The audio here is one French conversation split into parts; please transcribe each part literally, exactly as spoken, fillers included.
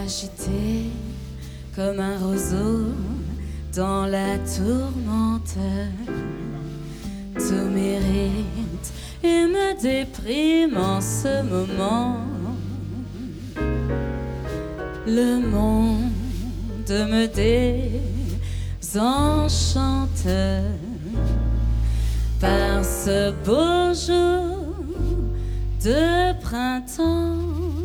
agité comme un roseau dans la tourmente. Tout m'irrite et me déprime en ce moment. Le monde me désenchante par ce beau jour de printemps.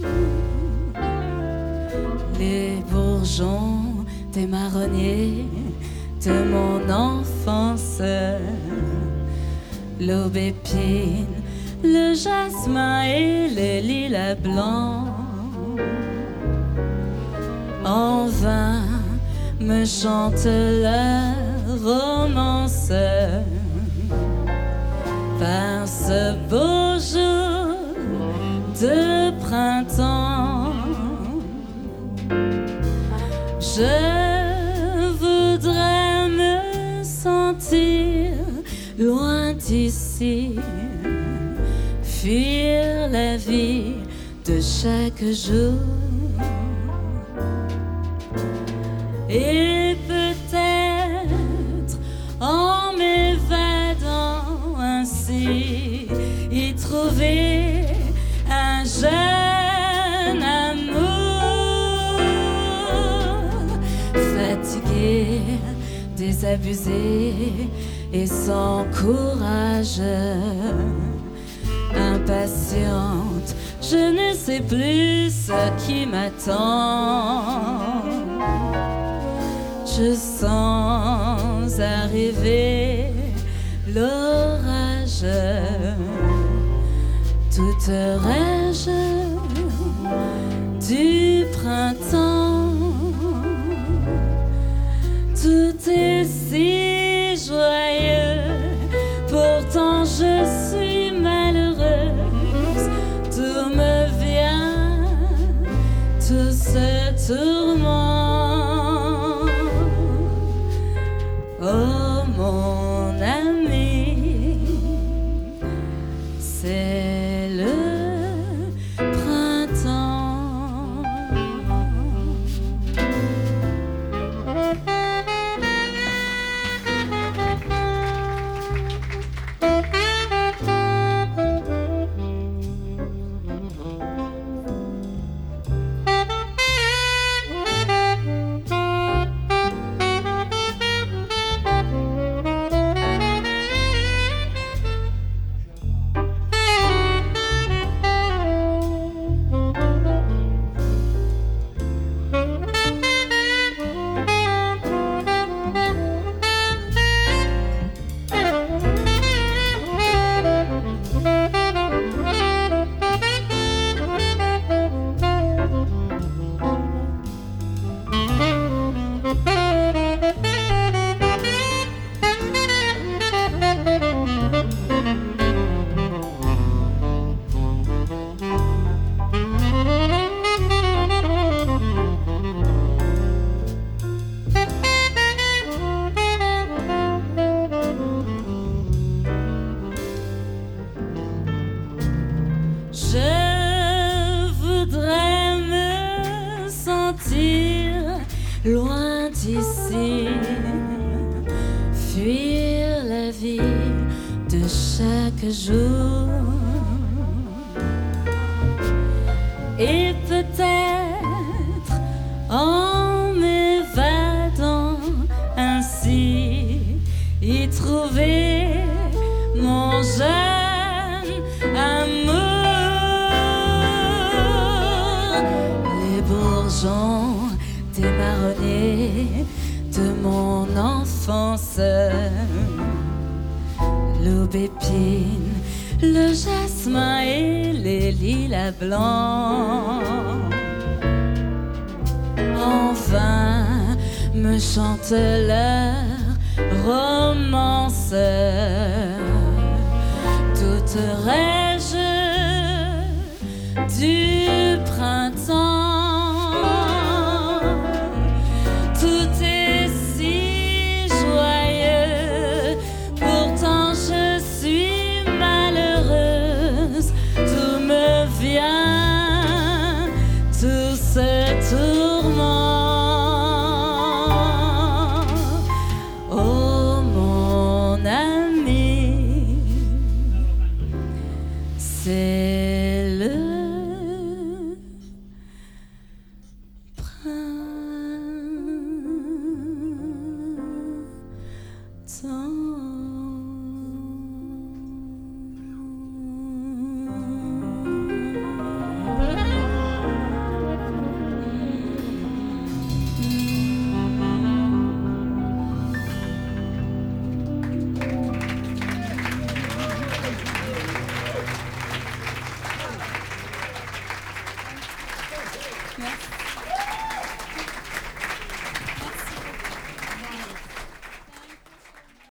Les bourgeons des marronniers de mon enfance, l'aubépine, le jasmin et les lilas blancs, en vain me chantent leur romance par ce beau jour de printemps. Je voudrais me sentir loin d'ici, fuir la vie de chaque jour. Et peut-être en m'évadant ainsi y trouver un jeune amour. Fatigué, désabusé et sans courage, impatiente, je ne sais plus ce qui m'attend. Je sens arriver l'orage. Toute rage du printemps. Tout est si joyeux, pourtant je suis malheureuse. Tout me vient, tout ce tourment. Oh mon ami, c'est le printemps. Je voudrais me sentir loin d'ici, fuir la vie de chaque jour. Et peut-être en m'évadant ainsi y trouver mon jeune amour. Les bourgeons des marronniers de mon enfance, l'aubépine, le jasmin et les lilas blancs, enfin me chantent leur romance. Toute rage du